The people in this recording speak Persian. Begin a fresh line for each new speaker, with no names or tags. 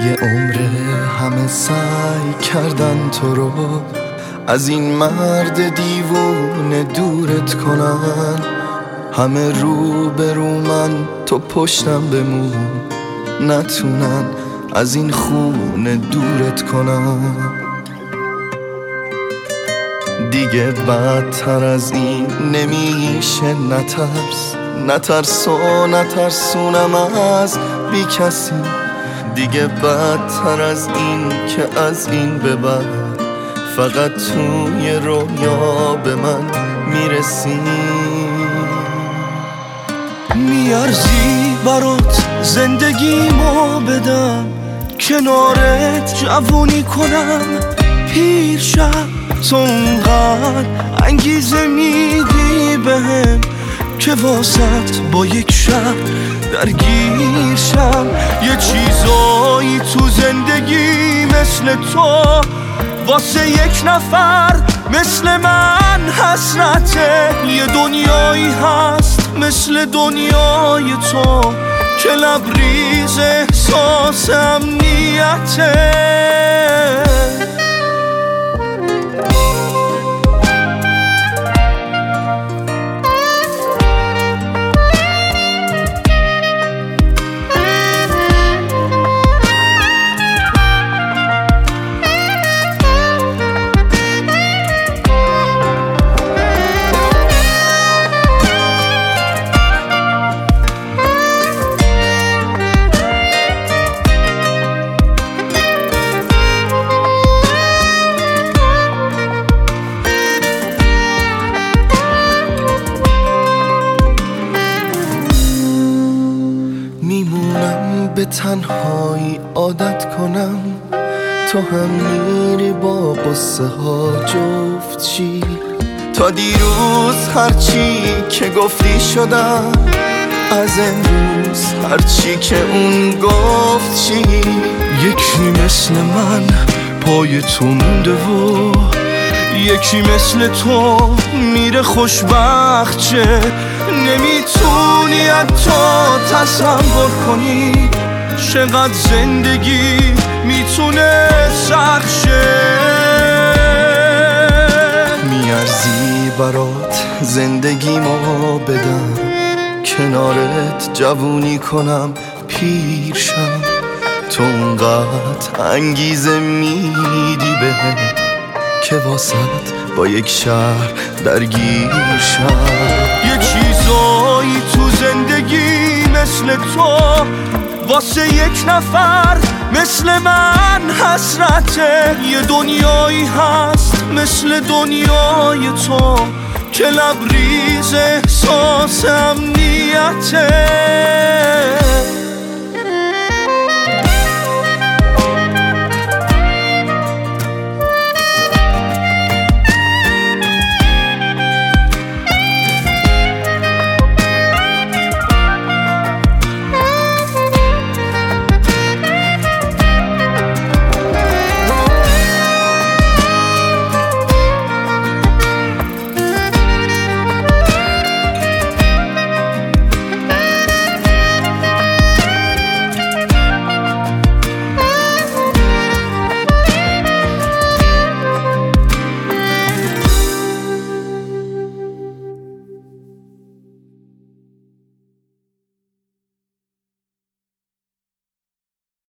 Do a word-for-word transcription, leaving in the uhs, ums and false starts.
یه عمره همه سعی کردن تو رو از این مرد دیوونه دورت کنن، همه رو به رو من تو پشتم بمون، نتونن از این خونه دورت کنن. دیگه بدتر از این نمیشه، نترس نترس و نترسونم از بی کسی. دیگه بدتر از این که از این به بعد فقط توی رویا به من میرسی. میارزی برات زندگیمو بدم، کنارت جوونی کنم پیر شم. تو اونقدر انگیزه میدی بهم که واسط با یک شب درگیر شم. یه چیزایی تو زندگی مثل تو واسه یک نفر مثل من حسرته. یه دنیایی هست مثل دنیای تو که لبریز احساس امنیته. میمونم به تنهایی عادت کنم، تو هم میری با قصه ها جفت چی. تا دیروز هرچی که گفتی شدم، از امروز هرچی که اون گفت چی. یکی مثل من پای تو مونده و یکی مثل تو میره خوشبخت چه. نمیتونی حتی تصور کنی چقدر زندگی میتونه سخت شه. میارزی برات زندگیمو بدم، کنارت جوونی کنم پیر شم. تو اونقدر انگیزه میدی بهم که واسط با یک شهر درگیر شم. یه چیزایی تو زندگی مثل تو واسه یک نفر مثل من حسرته. یه دنیایی هست مثل دنیای تو که لبریز احساس امنیته.